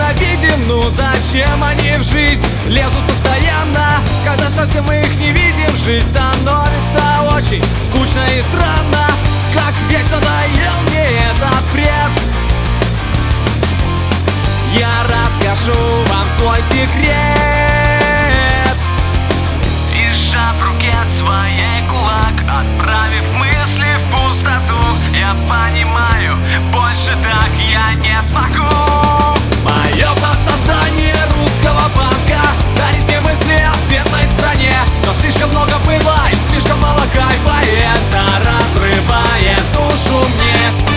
ненавидим, ну зачем они в жизнь лезут постоянно? Когда совсем мы их не видим, жизнь становится очень скучно и странно. Как весь надоел мне этот бред. Я расскажу вам свой секрет. И сжав в руке своей кулак, отправив мысли в пустоту, я понимаю, больше так я не смогу. Мое подсознание русского банка дарит мне мысли о светлой стране, но слишком много было и слишком мало кайфа, и это разрывает душу мне.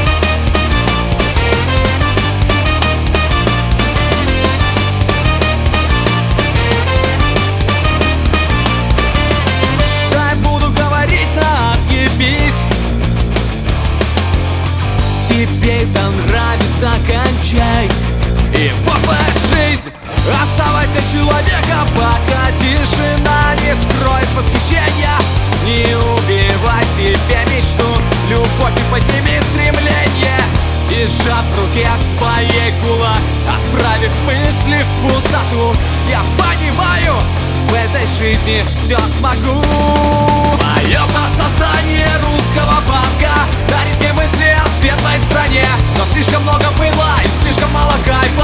Тебе это нравится, кончай. И вот твоя жизнь. Оставайся человеком, пока тишина не скроет восхищения. Не убивай себе мечту, любовь и подними стремление. И сжав в руке своей кулак, отправив мысли в пустоту, я понимаю, в этой жизни все смогу. Мое подсознание русского банка дарит мне мысли о светлой стране, но слишком много было и слишком мало кайфа.